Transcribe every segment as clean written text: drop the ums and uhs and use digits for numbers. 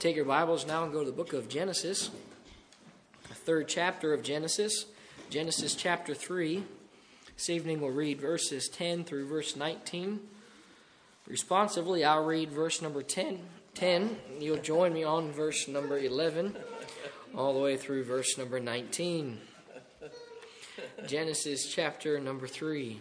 Take your Bibles now and go to the book of Genesis, the third chapter of Genesis, Genesis chapter 3. This evening we'll read verses 10 through verse 19. Responsively, I'll read verse number 10. You'll join me on verse number 11, all the way through verse number 19. Genesis chapter number 3.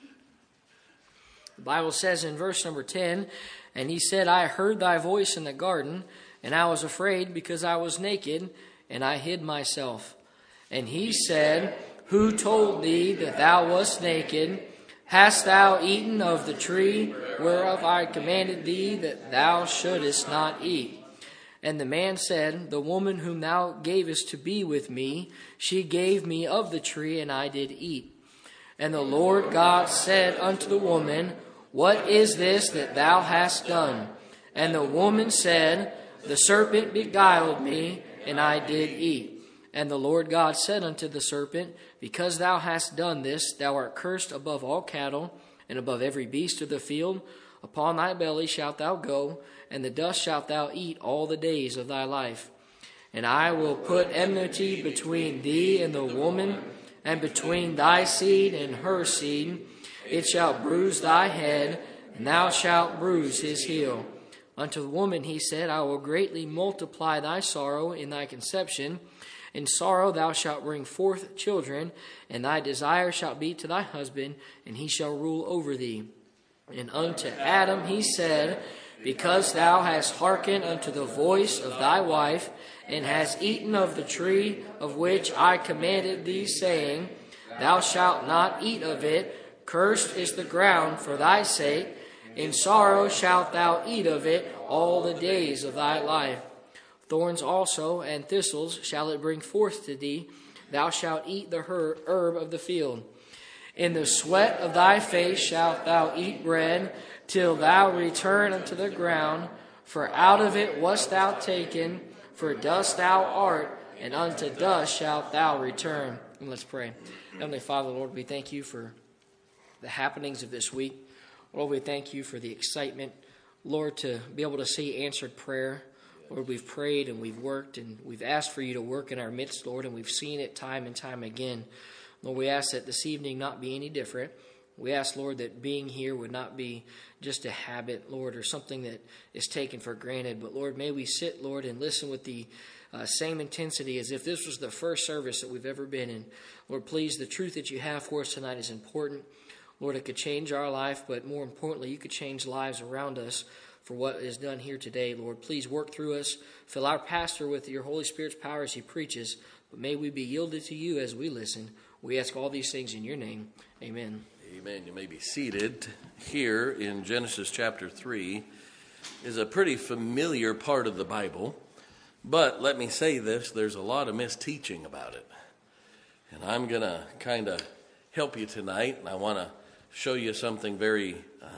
The Bible says in verse number 10, "And he said, I heard thy voice in the garden, and I was afraid because I was naked, and I hid myself. And he said, Who told thee that thou wast naked? Hast thou eaten of the tree whereof I commanded thee that thou shouldest not eat? And the man said, The woman whom thou gavest to be with me, she gave me of the tree, and I did eat. And the Lord God said unto the woman, What is this that thou hast done? And the woman said, The serpent beguiled me, and I did eat. And the Lord God said unto the serpent, Because thou hast done this, thou art cursed above all cattle, and above every beast of the field. Upon thy belly shalt thou go, and the dust shalt thou eat all the days of thy life. And I will put enmity between thee and the woman, and between thy seed and her seed. It shall bruise thy head, and thou shalt bruise his heel. Unto the woman he said, I will greatly multiply thy sorrow in thy conception. In sorrow thou shalt bring forth children, and thy desire shall be to thy husband, and he shall rule over thee. And unto Adam he said, Because thou hast hearkened unto the voice of thy wife, and hast eaten of the tree of which I commanded thee, saying, Thou shalt not eat of it. Cursed is the ground for thy sake. In sorrow shalt thou eat of it all the days of thy life. Thorns also and thistles shall it bring forth to thee. Thou shalt eat the herb of the field. In the sweat of thy face shalt thou eat bread, till thou return unto the ground. For out of it wast thou taken, for dust thou art, and unto dust shalt thou return." And let's pray. Heavenly Father, Lord, we thank you for the happenings of this week. Lord, we thank you for the excitement, Lord, to be able to see answered prayer. Lord, we've prayed and we've worked and we've asked for you to work in our midst, Lord, and we've seen it time and time again. Lord, we ask that this evening not be any different. We ask, Lord, that being here would not be just a habit, Lord, or something that is taken for granted. But, Lord, may we sit, Lord, and listen with the same intensity as if this was the first service that we've ever been in. Lord, please, the truth that you have for us tonight is important. Lord, it could change our life, but more importantly, you could change lives around us for what is done here today. Lord, please work through us. Fill our pastor with your Holy Spirit's power as he preaches. But may we be yielded to you as we listen. We ask all these things in your name. Amen. Amen. You may be seated. Here in Genesis chapter 3 is a pretty familiar part of the Bible. But let me say this, there's a lot of misteaching about it. And I'm going to kind of help you tonight. And I want to show you something very,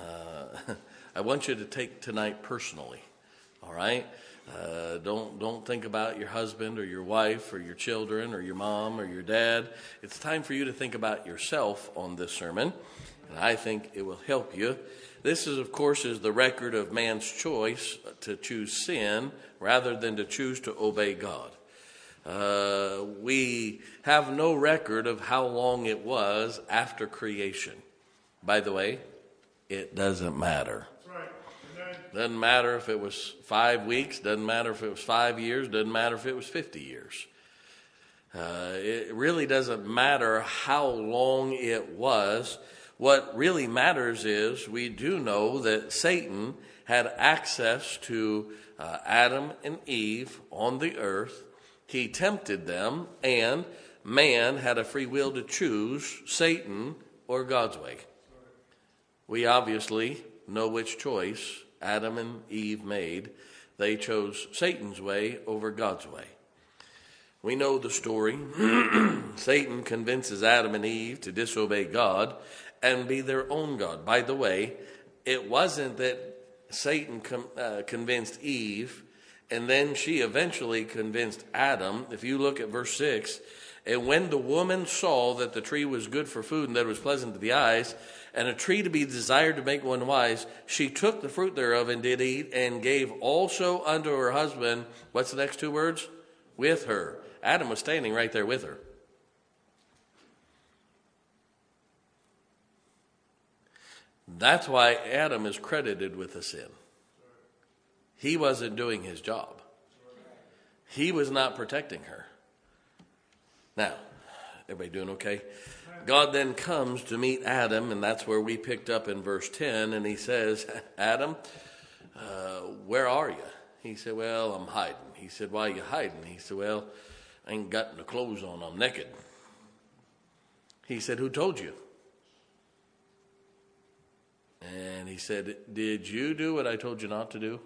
I want you to take tonight personally. All right? Don't think about your husband or your wife or your children or your mom or your dad. It's time for you to think about yourself on this sermon, and I think it will help you. This is, of course, the record of man's choice to choose sin rather than to choose to obey God. We have no record of how long it was after creation. By the way, it doesn't matter. Doesn't matter if it was 5 weeks, doesn't matter if it was 5 years, doesn't matter if it was 50 years. It really doesn't matter how long it was. What really matters is we do know that Satan had access to Adam and Eve on the earth. He tempted them, and man had a free will to choose Satan or God's way. We obviously know which choice Adam and Eve made. They chose Satan's way over God's way. We know the story. Satan convinces Adam and Eve to disobey God and be their own God. By the way, it wasn't that Satan convinced Eve and then she eventually convinced Adam. If you look at verse 6, And when the woman saw that the tree was good for food and that it was pleasant to the eyes, and a tree to be desired to make one wise, she took the fruit thereof and did eat, and gave also unto her husband, what's the next two words? With her. Adam was standing right there with her. That's why Adam is credited with the sin. He wasn't doing his job. He was not protecting her. Now, everybody doing okay? God then comes to meet Adam, and that's where we picked up in verse 10, and he says, Adam, where are you? He said, well, I'm hiding. He said, why are you hiding? He said, well, I ain't got no clothes on. I'm naked. He said, who told you? And he said, did you do what I told you not to do?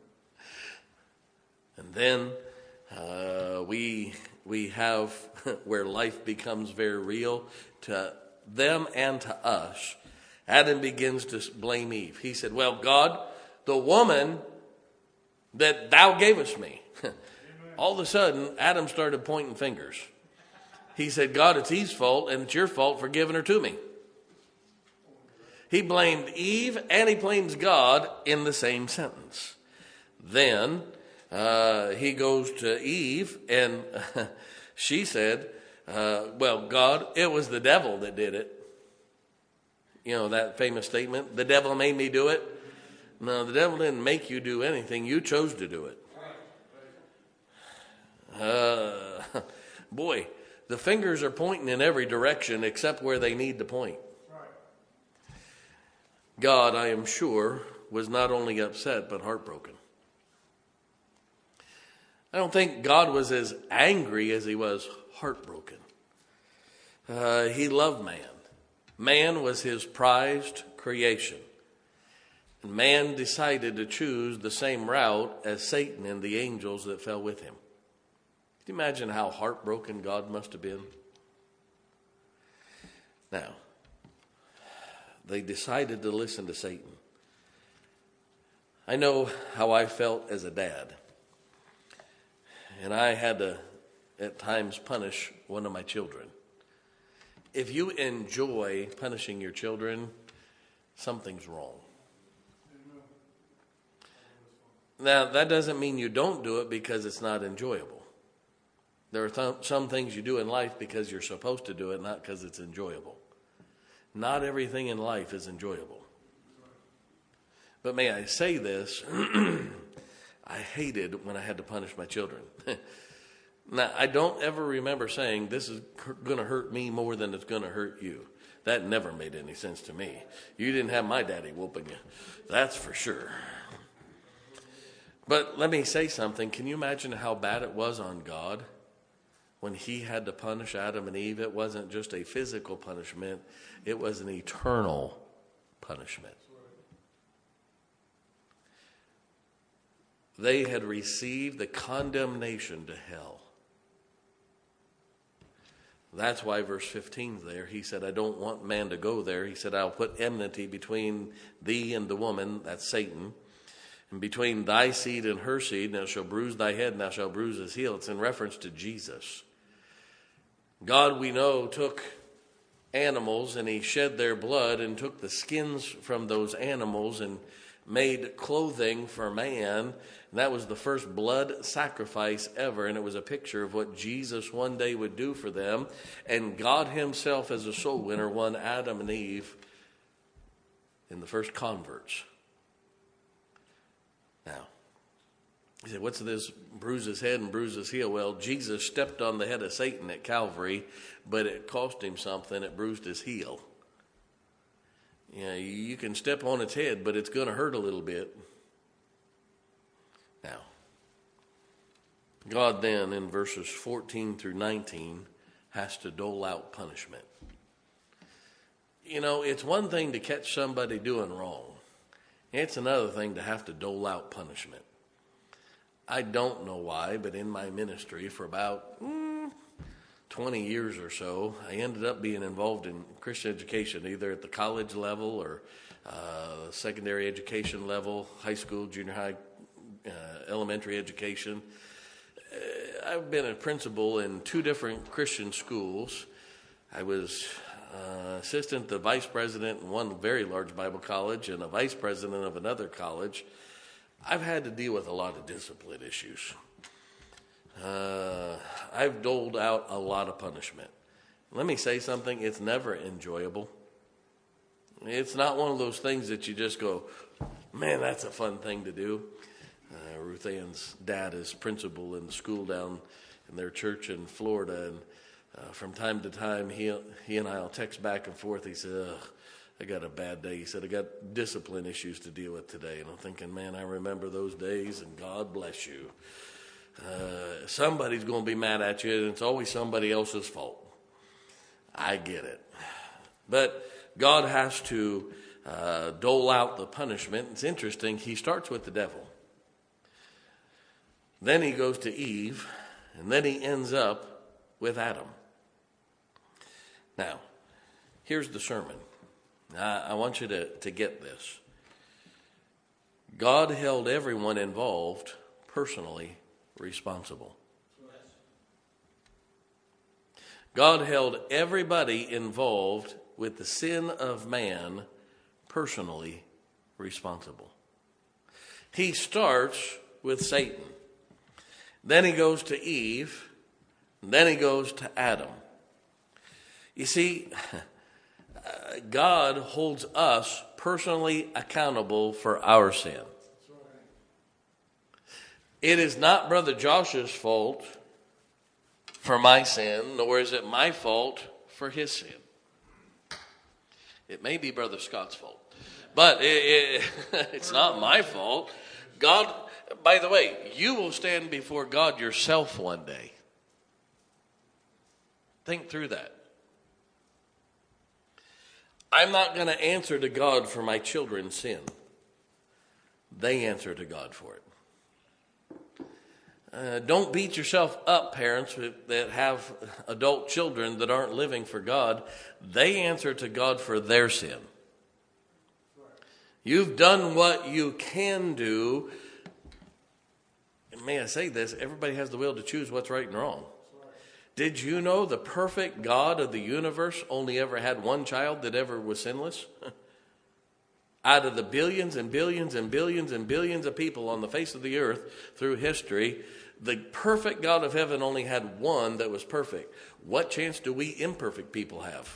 And then we have where life becomes very real to them and to us. Adam begins to blame Eve. He said, well, God, the woman that thou gavest me. All of a sudden, Adam started pointing fingers. He said, God, it's Eve's fault, and it's your fault for giving her to me. He blamed Eve and he blames God in the same sentence. Then he goes to Eve, and she said, well, God, it was the devil that did it. You know, that famous statement, the devil made me do it. No, the devil didn't make you do anything. You chose to do it. Boy, the fingers are pointing in every direction except where they need to point. God, I am sure, was not only upset but heartbroken. I don't think God was as angry as he was heartbroken. He loved man. Man was his prized creation. And man decided to choose the same route as Satan and the angels that fell with him. Can you imagine how heartbroken God must have been? Now, they decided to listen to Satan. I know how I felt as a dad. And I had to, at times, punish one of my children. If you enjoy punishing your children, something's wrong. Now, that doesn't mean you don't do it because it's not enjoyable. There are some things you do in life because you're supposed to do it, not because it's enjoyable. Not everything in life is enjoyable. But may I say this, I hated when I had to punish my children. Now, I don't ever remember saying, this is going to hurt me more than it's going to hurt you. That never made any sense to me. You didn't have my daddy whooping you. That's for sure. But let me say something. Can you imagine how bad it was on God when he had to punish Adam and Eve? It wasn't just a physical punishment. It was an eternal punishment. They had received the condemnation to hell. That's why verse 15 there, he said, I don't want man to go there. He said, I'll put enmity between thee and the woman, that's Satan, and between thy seed and her seed, and thou shalt bruise thy head, and thou shalt bruise his heel. It's in reference to Jesus. God, we know, took animals and he shed their blood and took the skins from those animals and made clothing for man. And that was the first blood sacrifice ever, and it was a picture of what Jesus one day would do for them. And God himself, as a soul winner, won Adam and Eve in the first converts. Now, he said, what's this bruise his head and bruise his heel? Well, Jesus stepped on the head of Satan at Calvary, but it cost him something. It bruised his heel. You know, you can step on its head, but it's going to hurt a little bit. Now, God then, in verses 14 through 19, has to dole out punishment. You know, it's one thing to catch somebody doing wrong. It's another thing to have to dole out punishment. I don't know why, but in my ministry for about 20 years or so, I ended up being involved in Christian education, either at the college level or secondary education level, high school, junior high, elementary education. I've been a principal in 2 different Christian schools. I was assistant to vice president in one very large Bible college and a vice president of another college. I've had to deal with a lot of discipline issues. I've doled out a lot of punishment. Let me say something, it's never enjoyable. It's not one of those things that you just go, man, that's a fun thing to do. Ruth Ann's dad is principal in the school down in their church in Florida, and from time to time he and I'll text back and forth. He said, I got a bad day. He said, I got discipline issues to deal with today. And I'm thinking, man, I remember those days, and God bless you. Somebody's going to be mad at you, and it's always somebody else's fault. I get it. But God has to dole out the punishment. It's interesting. He starts with the devil. Then he goes to Eve, and then he ends up with Adam. Now, here's the sermon. I want you to get this. God held everyone involved personally responsible. God held everybody involved with the sin of man personally responsible. He starts with Satan. Then he goes to Eve. Then he goes to Adam. You see, God holds us personally accountable for our sin. It is not Brother Josh's fault for my sin, nor is it my fault for his sin. It may be Brother Scott's fault, but it's not my fault. God, by the way, you will stand before God yourself one day. Think through that. I'm not going to answer to God for my children's sin. They answer to God for it. Don't beat yourself up, parents that have adult children that aren't living for God. They answer to God for their sin. You've done what you can do. And may I say this, everybody has the will to choose what's right and wrong. Did you know the perfect God of the universe only ever had one child that ever was sinless? Out of the billions and billions and billions and billions of people on the face of the earth through history, the perfect God of heaven only had one that was perfect. What chance do we imperfect people have?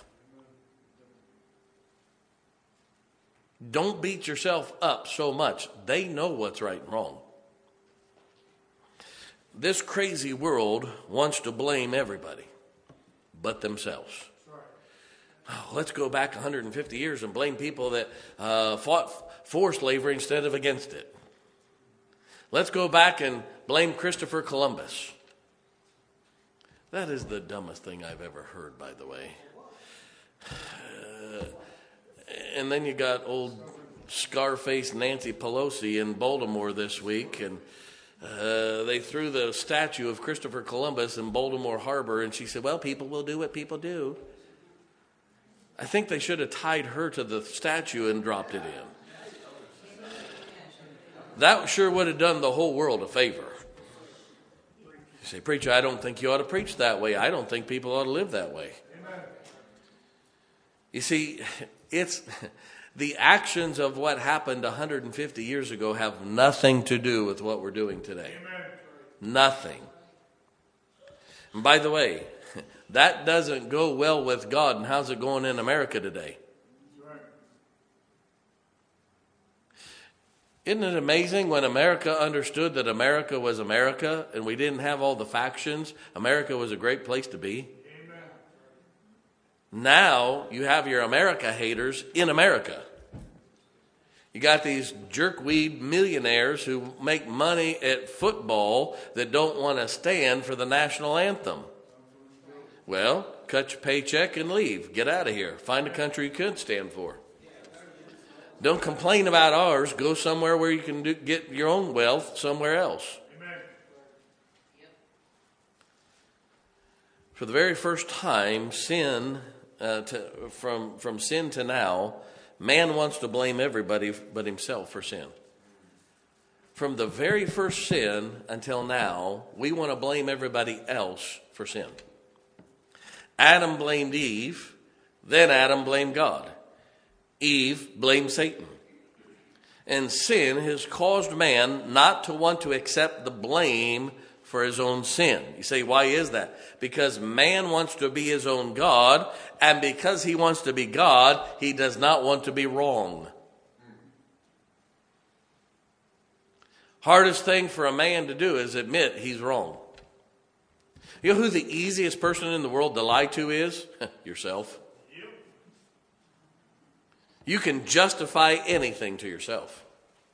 Don't beat yourself up so much. They know what's right and wrong. This crazy world wants to blame everybody but themselves. Oh, let's go back 150 years and blame people that fought for slavery instead of against it. Let's go back and blame Christopher Columbus. That is the dumbest thing I've ever heard, by the way. And then you got old Scarface Nancy Pelosi in Baltimore this week, and they threw the statue of Christopher Columbus in Baltimore Harbor, and she said, well, people will do what people do. I think they should have tied her to the statue and dropped it in. That sure would have done the whole world a favor. You say, preacher, I don't think you ought to preach that way. I don't think people ought to live that way. Amen. You see, it's the actions of what happened 150 years ago have nothing to do with what we're doing today. Amen. Nothing. And by the way, that doesn't go well with God. And how's it going in America today? Isn't it amazing when America understood that America was America and we didn't have all the factions? America was a great place to be. Amen. Now you have your America haters in America. You got these jerkweed millionaires who make money at football that don't want to stand for the national anthem. Well, cut your paycheck and leave. Get out of here. Find a country you could stand for. Don't complain about ours. Go somewhere where you can get your own wealth somewhere else. Amen. For the very first time, sin from sin to now, man wants to blame everybody but himself for sin. From the very first sin until now, we want to blame everybody else for sin. Adam blamed Eve, then Adam blamed God. Eve blamed Satan. And sin has caused man not to want to accept the blame for his own sin. You say, why is that? Because man wants to be his own God, and because he wants to be God, he does not want to be wrong. Hardest thing for a man to do is admit he's wrong. You know who the easiest person in the world to lie to is? Yourself. You can justify anything to yourself.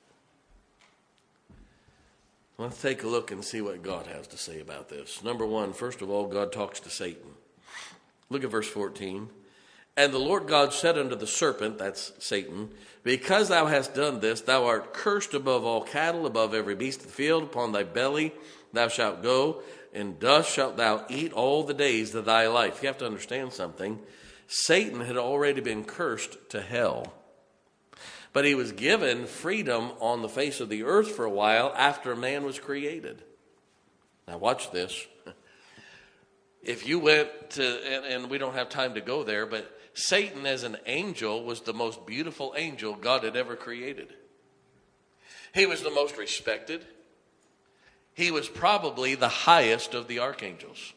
Let's take a look and see what God has to say about this. Number one, first of all, God talks to Satan. Look at verse 14. And the Lord God said unto the serpent, that's Satan, because thou hast done this, thou art cursed above all cattle, above every beast of the field. Upon thy belly thou shalt go, and dust shalt thou eat all the days of thy life. You have to understand something. Satan had already been cursed to hell. But he was given freedom on the face of the earth for a while after man was created. Now watch this. If you went to, and we don't have time to go there, but Satan as an angel was the most beautiful angel God had ever created. He was the most respected. He was probably the highest of the archangels.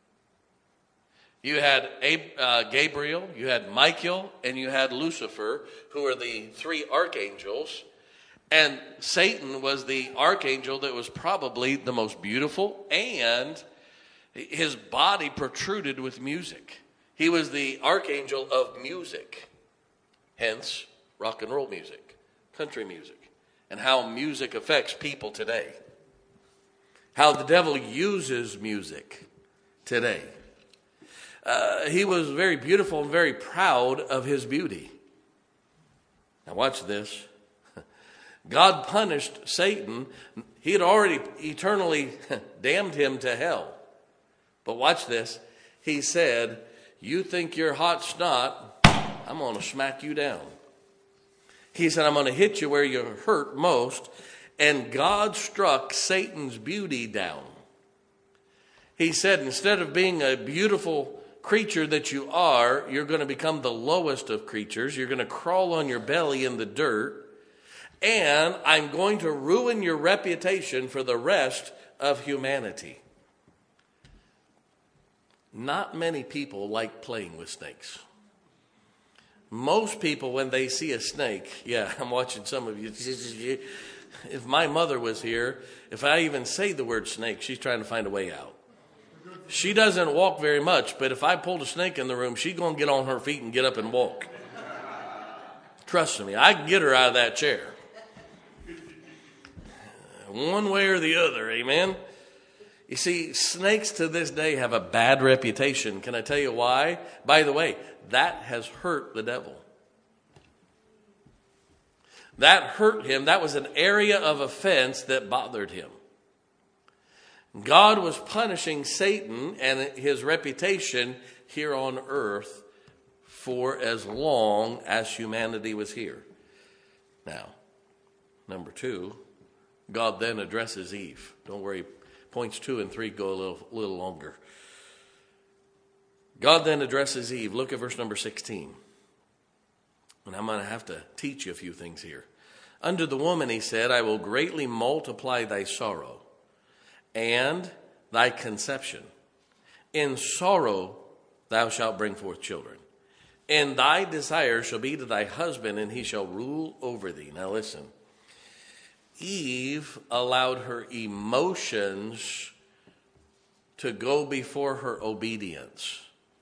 You had Gabriel, you had Michael, and you had Lucifer, who are the three archangels. And Satan was the archangel that was probably the most beautiful, and his body protruded with music. He was the archangel of music, hence rock and roll music, country music, and how music affects people today. How the devil uses music today. He was very beautiful and very proud of his beauty. Now watch this. God punished Satan. He had already eternally damned him to hell. But watch this. He said, you think you're hot snot, I'm going to smack you down. He said, I'm going to hit you where you hurt most. And God struck Satan's beauty down. He said, instead of being a beautiful creature that you are, you're going to become the lowest of creatures. You're going to crawl on your belly in the dirt. And I'm going to ruin your reputation for the rest of humanity. Not many people like playing with snakes. Most people, when they see a snake, yeah, I'm watching some of you. If my mother was here, if I even say the word snake, she's trying to find a way out. She doesn't walk very much, but if I pulled a snake in the room, she's going to get on her feet and get up and walk. Trust me, I can get her out of that chair. One way or the other, amen? You see, snakes to this day have a bad reputation. Can I tell you why? By the way, that has hurt the devil. That hurt him. That was an area of offense that bothered him. God was punishing Satan and his reputation here on earth for as long as humanity was here. Now, number two, God then addresses Eve. Don't worry, points 2 and 3 go a little longer. God then addresses Eve. Look at verse number 16. And I'm going to have to teach you a few things here. Unto the woman he said, I will greatly multiply thy sorrow and thy conception. In sorrow thou shalt bring forth children. And thy desire shall be to thy husband, and he shall rule over thee. Now listen. Eve allowed her emotions to go before her obedience.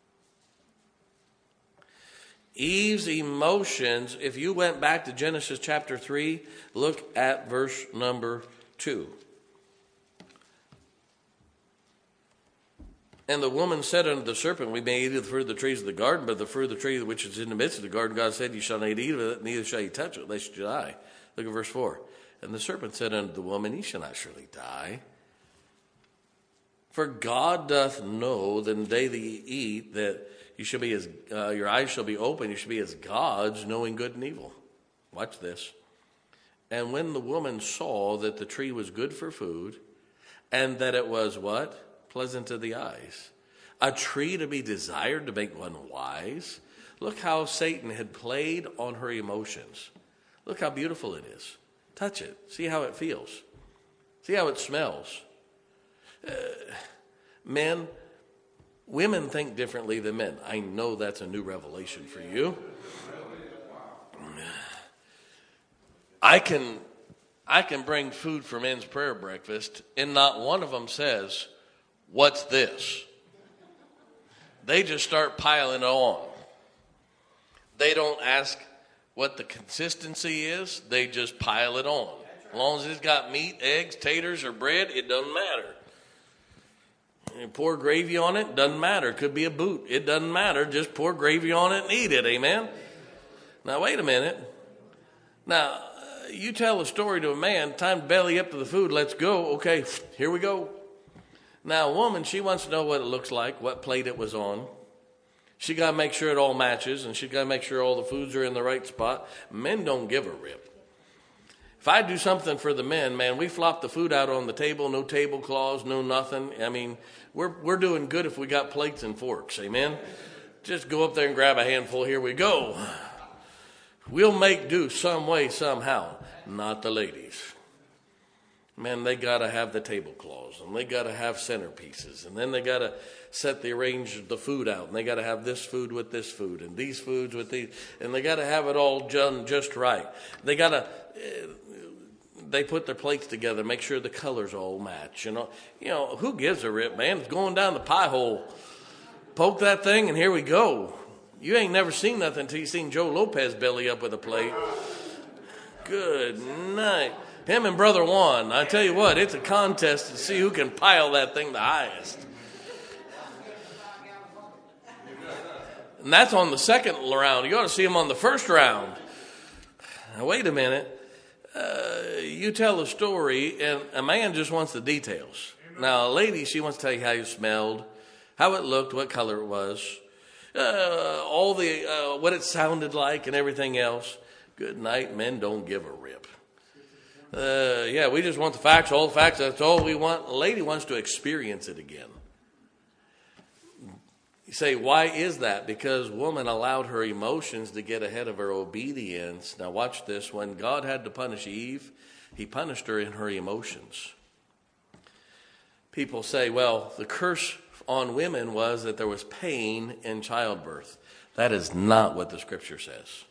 Eve's emotions, if you went back to Genesis chapter 3, look at verse number 2. And the woman said unto the serpent, we may eat of the fruit of the trees of the garden, but the fruit of the tree which is in the midst of the garden, God said, you shall not eat of it, neither shall you touch it, lest you die. Look at verse 4. And the serpent said unto the woman, ye shall not surely die. For God doth know that in the day that ye eat, that you shall be as your eyes shall be open, you shall be as gods, knowing good and evil. Watch this. And when the woman saw that the tree was good for food, and that it was what? Pleasant to the eyes. A tree to be desired to make one wise. Look how Satan had played on her emotions. Look how beautiful it is. Touch it. See how it feels. See how it smells. Men, women think differently than men. I know that's a new revelation for you. I can bring food for men's prayer breakfast, and not one of them says, "What's this?" They just start piling it on. They don't ask what the consistency is. They just pile it on. As long as it's got meat, eggs, taters, or bread, it doesn't matter. You pour gravy on it, doesn't matter. It could be a boot. It doesn't matter. Just pour gravy on it and eat it. Amen? Now, wait a minute. Now, you tell a story to a man, time to belly up to the food, let's go. Okay, here we go. Now, a woman, she wants to know what it looks like, what plate it was on. She got to make sure it all matches, and she got to make sure all the foods are in the right spot. Men don't give a rip. If I do something for the men, man, we flop the food out on the table, no tablecloths, no nothing. I mean, we're doing good if we got plates and forks, amen? Just go up there and grab a handful, here we go. We'll make do some way, somehow. Not the ladies. Man, they got to have the tablecloths, and they got to have centerpieces, and then they got to arrange the food out, and they got to have this food with this food, and these foods with these, and they got to have it all done just right. They got to, they put their plates together, make sure the colors all match. You know, who gives a rip, man? It's going down the pie hole. Poke that thing, and here we go. You ain't never seen nothing until you seen Joe Lopez belly up with a plate. Good night. Him and Brother Juan, I tell you what, it's a contest to see who can pile that thing the highest. And that's on the second round. You ought to see him on the first round. Now, wait a minute. You tell a story, and a man just wants the details. Now, a lady, she wants to tell you how you smelled, how it looked, what color it was, all the what it sounded like, and everything else. Good night, men don't give a rip. Yeah, we just want the facts, all the facts, that's all we want. A lady wants to experience it again. You say, why is that? Because woman allowed her emotions to get ahead of her obedience. Now watch this. When God had to punish Eve, he punished her in her emotions. People say, well, the curse on women was that there was pain in childbirth. That is not what the scripture says.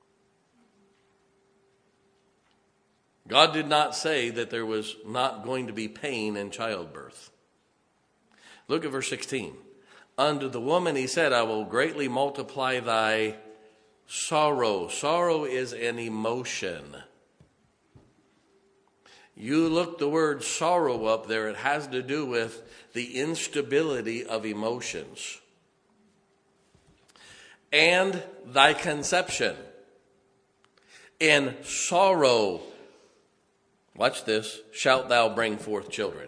God did not say that there was not going to be pain in childbirth. Look at verse 16. Unto the woman he said, I will greatly multiply thy sorrow. Sorrow is an emotion. You look the word sorrow up there, it has to do with the instability of emotions. And thy conception. In sorrow, watch this, shalt thou bring forth children.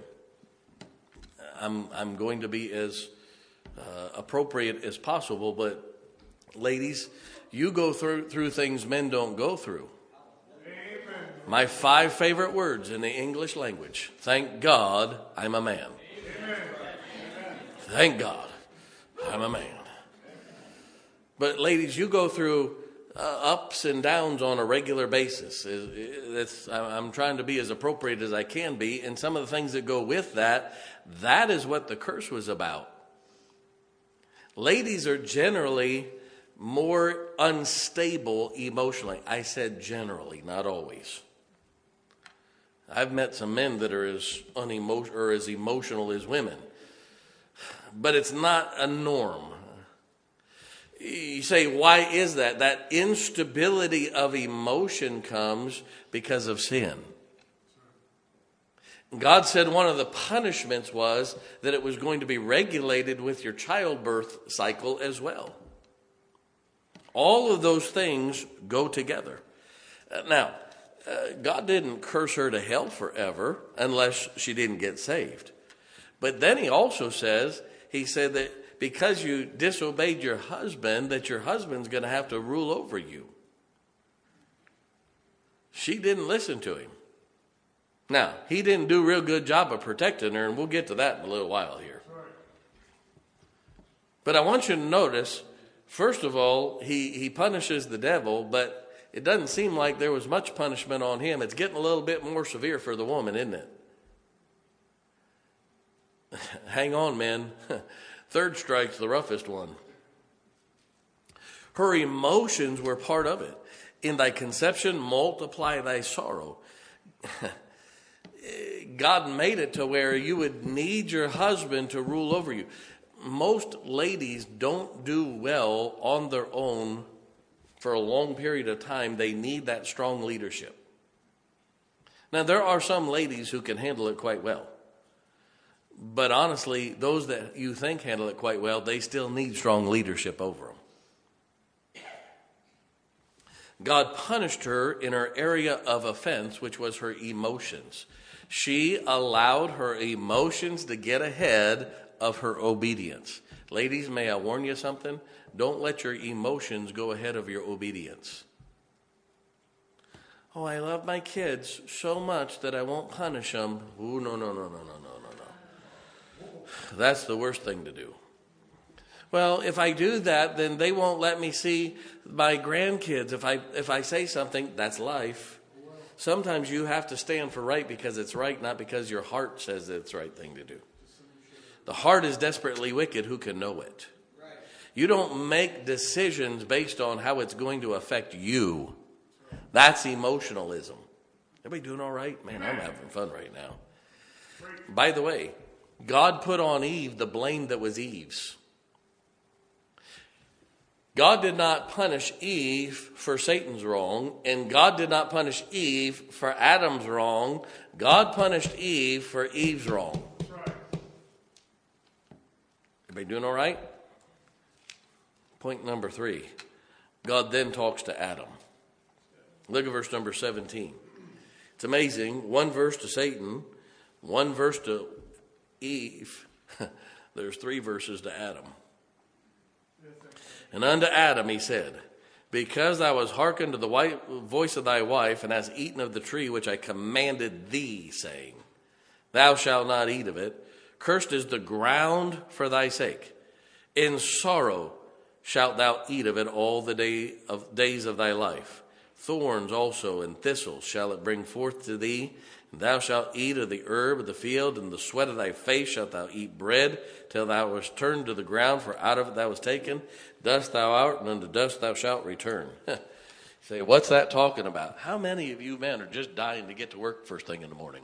I'm going to be as appropriate as possible, but ladies, you go through things men don't go through. Amen. My 5 favorite words in the English language. Thank God I'm a man. Amen. Thank God I'm a man. But ladies, you go through ups and downs on a regular basis. I'm trying to be as appropriate as I can be, and some of the things that go with that is what the curse was about. Ladies are generally more unstable emotionally. I said generally, not always. I've met some men that are as emotional as women, but it's not a norm. You say, why is that? That instability of emotion comes because of sin. God said one of the punishments was that it was going to be regulated with your childbirth cycle as well. All of those things go together. Now, God didn't curse her to hell forever unless she didn't get saved. But then he also says, he said that because you disobeyed your husband, that your husband's going to have to rule over you. She didn't listen to him. Now, he didn't do a real good job of protecting her, and we'll get to that in a little while here. But I want you to notice, first of all, he punishes the devil, but it doesn't seem like there was much punishment on him. It's getting a little bit more severe for the woman, isn't it? Hang on, men. Third strike's the roughest one. Her emotions were part of it. In thy conception, multiply thy sorrow. God made it to where you would need your husband to rule over you. Most ladies don't do well on their own for a long period of time. They need that strong leadership. Now, there are some ladies who can handle it quite well. But honestly, those that you think handle it quite well, they still need strong leadership over them. God punished her in her area of offense, which was her emotions. She allowed her emotions to get ahead of her obedience. Ladies, may I warn you something? Don't let your emotions go ahead of your obedience. Oh, I love my kids so much that I won't punish them. Ooh, no. That's the worst thing to do. Well, if I do that, then they won't let me see my grandkids. If I say something, that's life. Sometimes you have to stand for right because it's right, not because your heart says it's the right thing to do. The heart is desperately wicked. Who can know it? You don't make decisions based on how it's going to affect you. That's emotionalism. Everybody doing all right? Man, I'm having fun right now. By the way, God put on Eve the blame that was Eve's. God did not punish Eve for Satan's wrong, and God did not punish Eve for Adam's wrong. God punished Eve for Eve's wrong. Everybody doing all right? Point number 3. God then talks to Adam. Look at verse number 17. It's amazing. One verse to Satan, one verse to Eve. There's 3 verses to Adam. And unto Adam he said, because thou hast hearkened to the voice of thy wife, and hast eaten of the tree which I commanded thee, saying, thou shalt not eat of it, cursed is the ground for thy sake. In sorrow shalt thou eat of it all the days of thy life. Thorns also and thistles shall it bring forth to thee. And thou shalt eat of the herb of the field, and the sweat of thy face shalt thou eat bread, till thou wast turned to the ground, for out of it thou wast taken. Dust thou art, and unto dust thou shalt return. You say, what's that talking about? How many of you men are just dying to get to work first thing in the morning?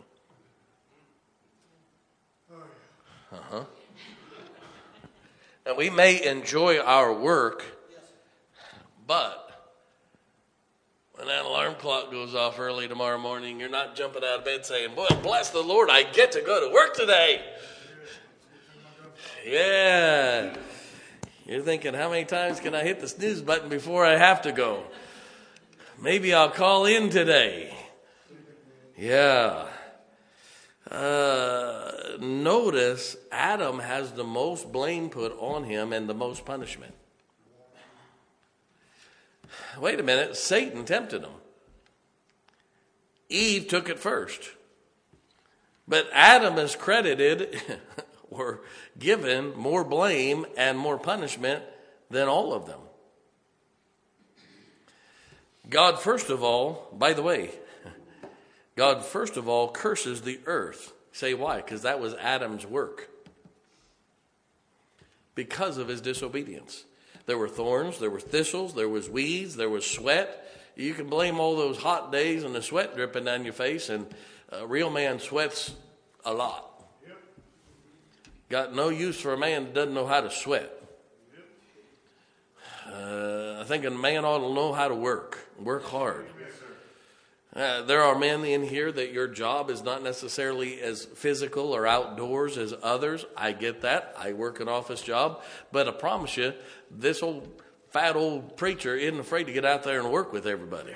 Now, we may enjoy our work, but when that alarm clock goes off early tomorrow morning, you're not jumping out of bed saying, boy, bless the Lord, I get to go to work today. Yeah. You're thinking, how many times can I hit the snooze button before I have to go? Maybe I'll call in today. Yeah. Notice Adam has the most blame put on him and the most punishment. Wait a minute, Satan tempted him. Eve took it first. But Adam is credited or given more blame and more punishment than all of them. God, first of all, by the way, God, first of all, curses the earth. Say why? Because that was Adam's work. Because of his disobedience. There were thorns, there were thistles, there was weeds, there was sweat. You can blame all those hot days and the sweat dripping down your face, and a real man sweats a lot. Got no use for a man that doesn't know how to sweat. I think a man ought to know how to work hard. There are men in here that your job is not necessarily as physical or outdoors as others. I get that. I work an office job. But I promise you, this fat old preacher isn't afraid to get out there and work with everybody.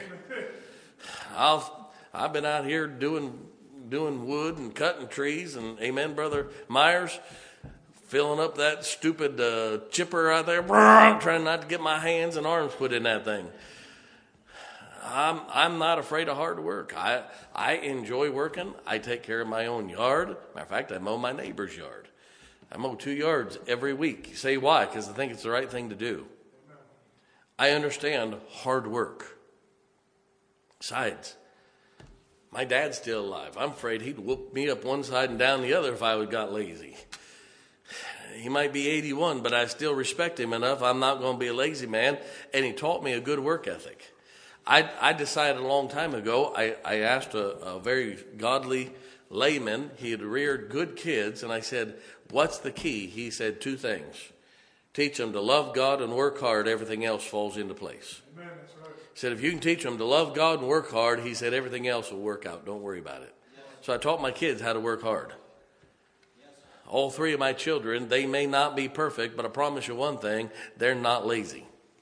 I've been out here doing wood and cutting trees, and amen, Brother Myers, filling up that stupid chipper out there, trying not to get my hands and arms put in that thing. I'm not afraid of hard work. I enjoy working. I take care of my own yard. Matter of fact, I mow my neighbor's yard. I mow 2 yards every week. You say why? Because I think it's the right thing to do. I understand hard work. Besides, my dad's still alive. I'm afraid he'd whoop me up one side and down the other if I would got lazy. He might be 81, but I still respect him enough. I'm not going to be a lazy man. And he taught me a good work ethic. I decided a long time ago, I asked a very godly layman. He had reared good kids. And I said, what's the key? He said 2 things. Teach them to love God and work hard. Everything else falls into place. Amen, that's right. He said, if you can teach them to love God and work hard, he said, everything else will work out. Don't worry about it. So I taught my kids how to work hard. All 3 of my children, they may not be perfect, but I promise you one thing, they're not lazy.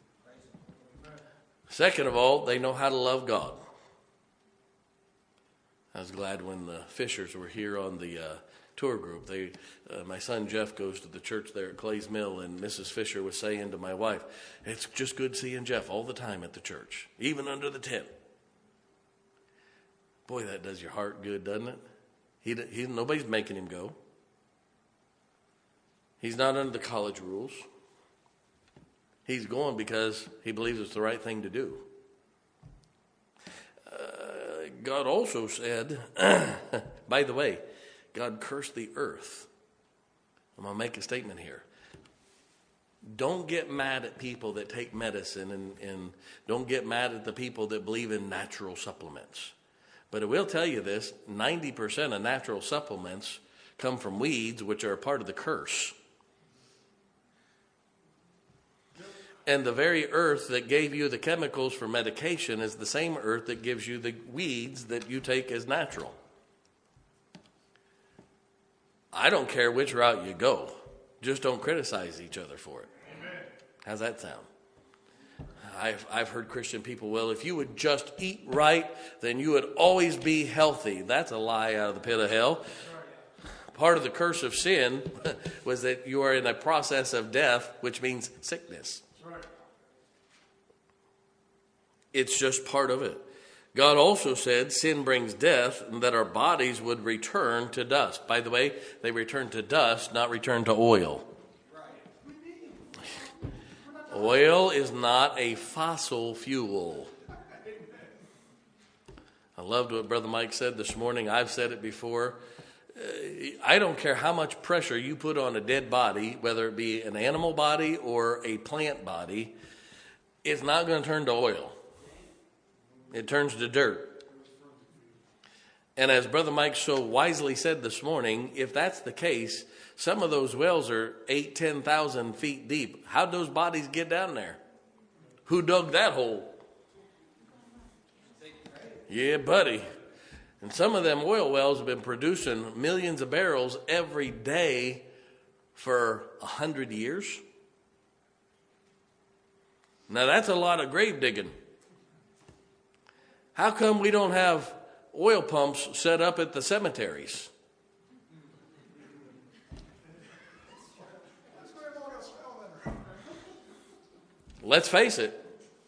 Second of all, they know how to love God. I was glad when the Fishers were here on the tour group. My son Jeff goes to the church there at Clay's Mill, and Mrs. Fisher was saying to my wife, it's just good seeing Jeff all the time at the church, even under the tent. Boy, that does your heart good, doesn't it? Nobody's making him go. He's not under the college rules. He's going because he believes it's the right thing to do. God also said, by the way, God cursed the earth. I'm going to make a statement here. Don't get mad at people that take medicine and don't get mad at the people that believe in natural supplements. But I will tell you this, 90% of natural supplements come from weeds, which are a part of the curse. And the very earth that gave you the chemicals for medication is the same earth that gives you the weeds that you take as natural. I don't care which route you go. Just don't criticize each other for it. Amen. How's that sound? I've heard Christian people, well, if you would just eat right, then you would always be healthy. That's a lie out of the pit of hell. Part of the curse of sin was that you are in a process of death, which means sickness. It's just part of it. God also said sin brings death and that our bodies would return to dust. By the way, they return to dust, not return to oil. Oil is not a fossil fuel. I loved what Brother Mike said this morning. I've said it before. I don't care how much pressure you put on a dead body, whether it be an animal body or a plant body, it's not going to turn to oil. It turns to dirt. And as Brother Mike so wisely said this morning, if that's the case, some of those wells are 8,000-10,000 feet deep. How'd those bodies get down there? Who dug that hole? Yeah, buddy. And some of them oil wells have been producing millions of barrels every day for 100 years. Now that's a lot of grave digging. How come we don't have oil pumps set up at the cemeteries? Let's face it.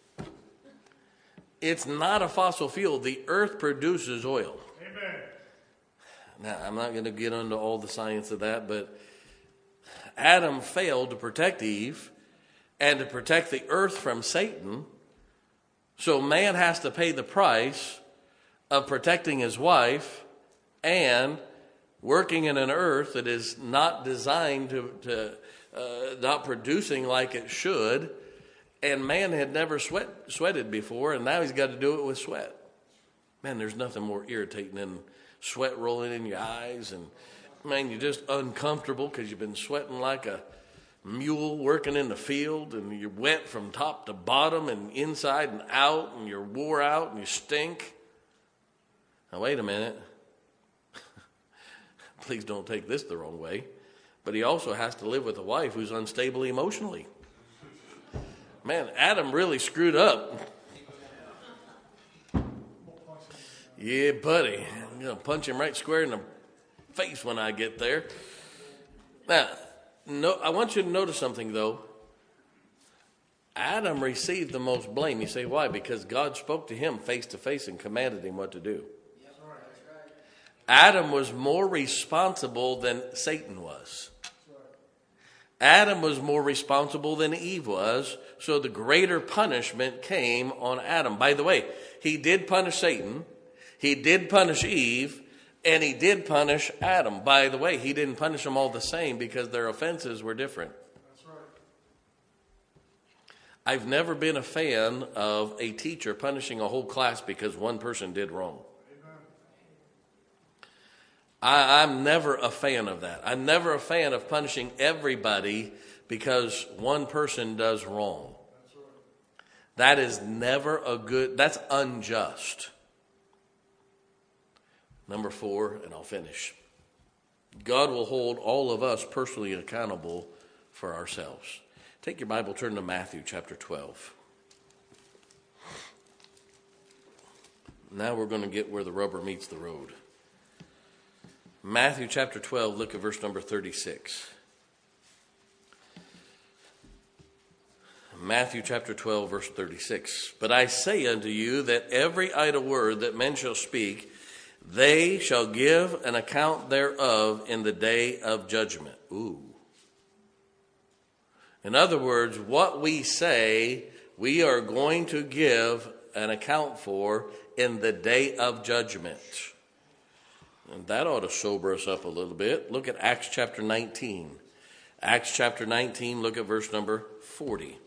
It's not a fossil fuel. The earth produces oil. Amen. Now, I'm not going to get into all the science of that, but Adam failed to protect Eve and to protect the earth from Satan. So man has to pay the price of protecting his wife and working in an earth that is not designed to not producing like it should. And man had never sweated before, and now he's got to do it with sweat. Man, there's nothing more irritating than sweat rolling in your eyes. And, man, you're just uncomfortable because you've been sweating like a mule working in the field, and you're wet from top to bottom and inside and out, and you're wore out and you stink. Now, wait a minute. Please don't take this the wrong way. But he also has to live with a wife who's unstable emotionally. Man, Adam really screwed up. Yeah, buddy. I'm going to punch him right square in the face when I get there. Now, I want you to notice something, though. Adam received the most blame. You say, why? Because God spoke to him face to face and commanded him what to do. Adam was more responsible than Satan was. Adam was more responsible than Eve was, so the greater punishment came on Adam. By the way, he did punish Satan, he did punish Eve, and he did punish Adam. By the way, he didn't punish them all the same because their offenses were different. That's right. I've never been a fan of a teacher punishing a whole class because one person did wrong. I'm never a fan of that. I'm never a fan of punishing everybody because one person does wrong. That is never a good, that's unjust. Number 4, and I'll finish. God will hold all of us personally accountable for ourselves. Take your Bible, turn to Matthew chapter 12. Now we're going to get where the rubber meets the road. Matthew chapter 12, look at verse number 36. Matthew chapter 12, verse 36. But I say unto you that every idle word that men shall speak, they shall give an account thereof in the day of judgment. Ooh. In other words, what we say, we are going to give an account for in the day of judgment. And that ought to sober us up a little bit. Look at Acts chapter 19. Acts chapter 19, look at verse number 40.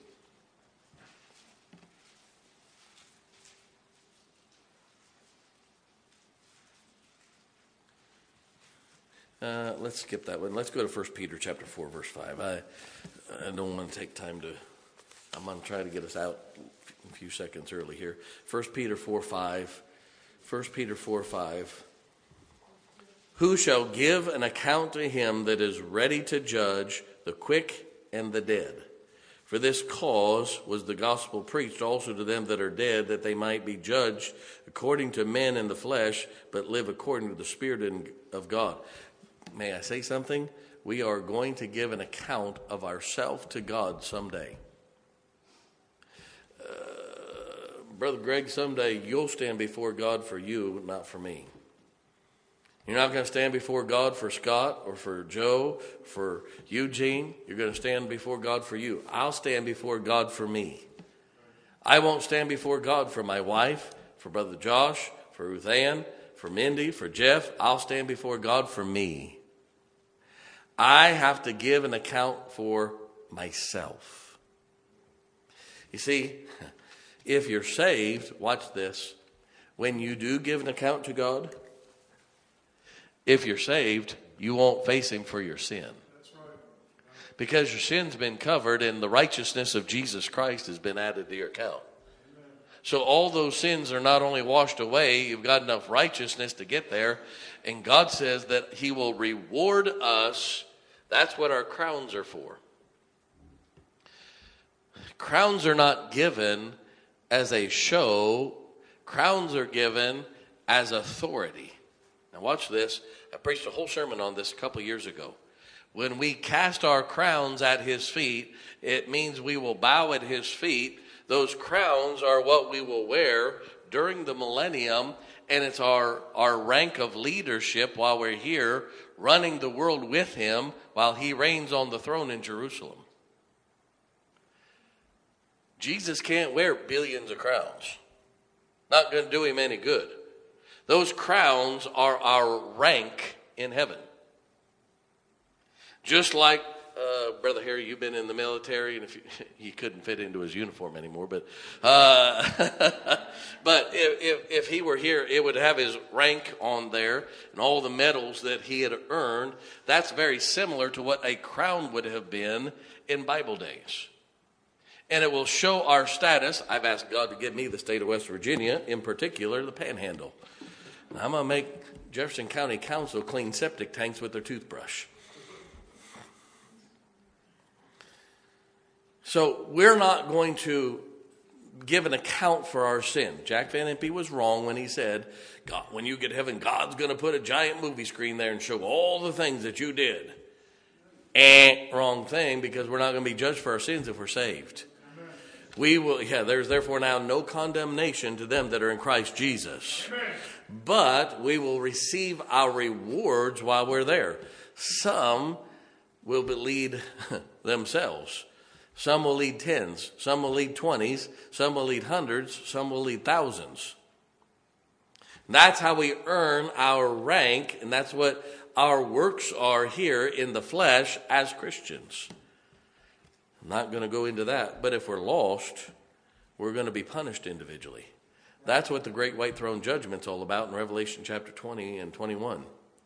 Let's skip that one. Let's go to 1 Peter chapter 4, verse 5. I don't want to take time to, I'm going to try to get us out a few seconds early here. 1 Peter 4, 5. 1 Peter 4, 5. Who shall give an account to him that is ready to judge the quick and the dead? For this cause was the gospel preached also to them that are dead, that they might be judged according to men in the flesh, but live according to the Spirit of God. May I say something? We are going to give an account of ourselves to God someday. Brother Greg, someday you'll stand before God for you, not for me. You're not going to stand before God for Scott or for Joe, for Eugene. You're going to stand before God for you. I'll stand before God for me. I won't stand before God for my wife, for Brother Josh, for Ruth Ann, for Mindy, for Jeff. I'll stand before God for me. I have to give an account for myself. You see, if you're saved, watch this. When you do give an account to God, if you're saved, you won't face him for your sin. That's right. Because your sin's been covered and the righteousness of Jesus Christ has been added to your account. Amen. So all those sins are not only washed away, you've got enough righteousness to get there. And God says that he will reward us. That's what our crowns are for. Crowns are not given as a show. Crowns are given as authority. Now watch this. I preached a whole sermon on this a couple years ago. When we cast our crowns at his feet, it means we will bow at his feet. Those crowns are what we will wear during the millennium, and it's our rank of leadership while we're here running the world with him while he reigns on the throne in Jerusalem. Jesus can't wear billions of crowns. Not going to do him any good. Those crowns are our rank in heaven. Just like, Brother Harry, you've been in the military, and if he couldn't fit into his uniform anymore, but but if he were here, it would have his rank on there and all the medals that he had earned. That's very similar to what a crown would have been in Bible days. And it will show our status. I've asked God to give me the state of West Virginia, in particular, the Panhandle. I'm going to make Jefferson County Council clean septic tanks with their toothbrush. So we're not going to give an account for our sin. Jack Van Impe was wrong when he said, God, when you get to heaven, God's going to put a giant movie screen there and show all the things that you did. Wrong thing, because we're not going to be judged for our sins if we're saved. There's therefore now no condemnation to them that are in Christ Jesus. Amen. But we will receive our rewards while we're there. Some will lead themselves. Some will lead tens. Some will lead 20s. Some will lead hundreds. Some will lead thousands. That's how we earn our rank, and that's what our works are here in the flesh as Christians. I'm not going to go into that, but if we're lost, we're going to be punished individually. That's what the great white throne judgment's all about in Revelation chapter 20 and 21.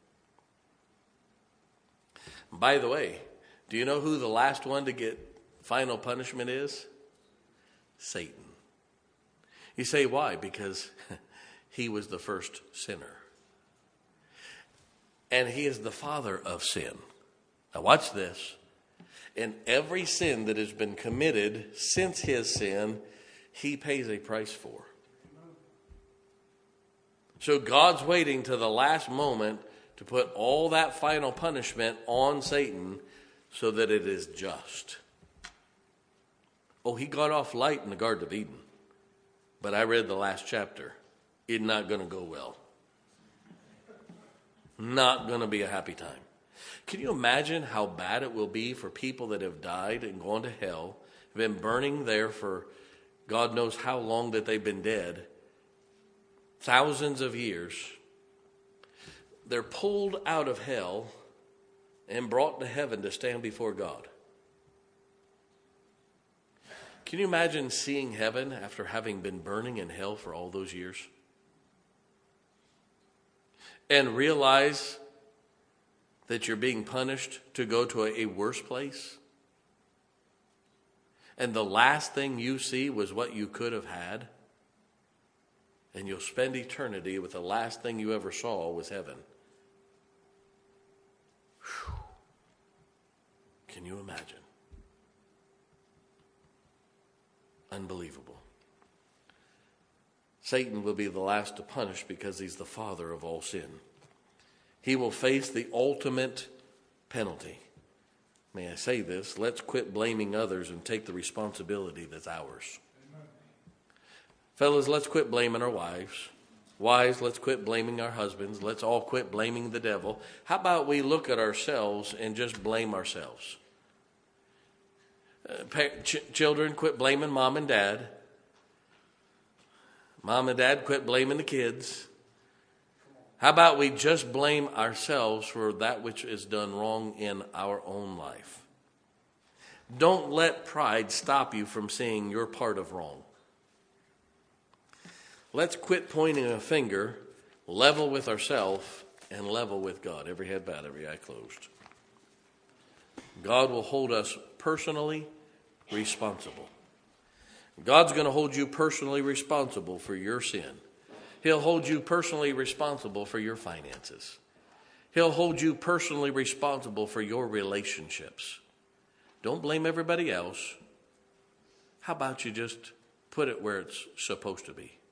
By the way, do you know who the last one to get final punishment is? Satan. You say, why? Because he was the first sinner. And he is the father of sin. Now watch this. And every sin that has been committed since his sin, he pays a price for. So God's waiting to the last moment to put all that final punishment on Satan so that it is just. Oh, he got off light in the Garden of Eden. But I read the last chapter. It's not going to go well. Not going to be a happy time. Can you imagine how bad it will be for people that have died and gone to hell, have been burning there for God knows how long that they've been dead, thousands of years. They're pulled out of hell and brought to heaven to stand before God. Can you imagine seeing heaven after having been burning in hell for all those years? And realize that you're being punished to go to a worse place? And the last thing you see was what you could have had? And you'll spend eternity with the last thing you ever saw was heaven. Whew. Can you imagine? Unbelievable. Satan will be the last to punish because he's the father of all sin. He will face the ultimate penalty. May I say this? Let's quit blaming others and take the responsibility that's ours. Amen. Fellas, let's quit blaming our wives. Wives, let's quit blaming our husbands. Let's all quit blaming the devil. How about we look at ourselves and just blame ourselves? Children, quit blaming mom and dad. Mom and dad, quit blaming the kids. How about we just blame ourselves for that which is done wrong in our own life? Don't let pride stop you from seeing your part of wrong. Let's quit pointing a finger, level with ourselves, and level with God. Every head bowed, every eye closed. God will hold us personally responsible. God's going to hold you personally responsible for your sin. He'll hold you personally responsible for your finances. He'll hold you personally responsible for your relationships. Don't blame everybody else. How about you just put it where it's supposed to be?